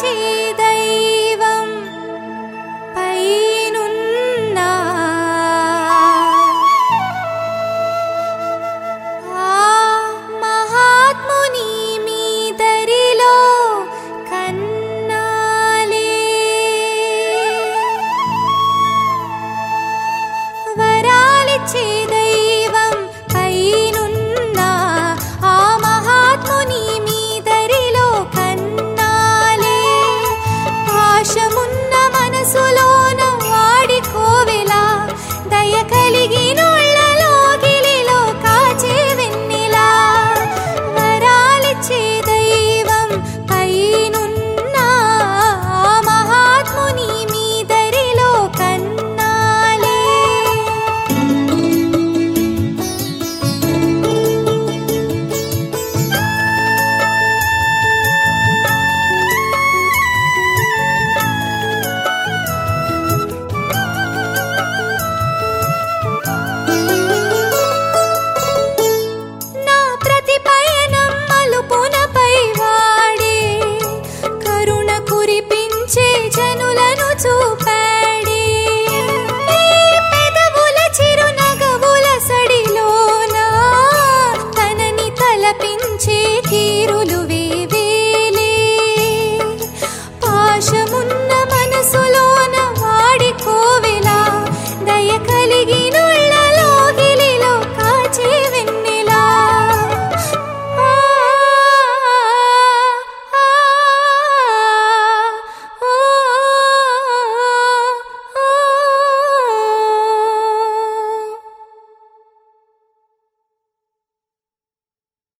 దైవం పైనున్నా ఆ మహాత్ముని మీ దరిలో కన్నాలే వరాలిచ్చే దైవం పైనున్నా ఆ మహాత్ముని మీ దరిలో కన్నాలే పాశమున్న మనసులోన వాడికోవెలా దయ కలిగినోళ్ళలో గిలిలో కాచే వెన్నెలా వరాలిచ్చే దైవం పైనున్నా ఆ మహాత్ముని మీ దరిలో కన్నాలే నా ప్రతి పయనం మలుపునపై వాడే కరుణ కురిపించే జనులను చూపాడే ఈ పెదవుల చిరునగవుల సడిలోన తనని తలపించే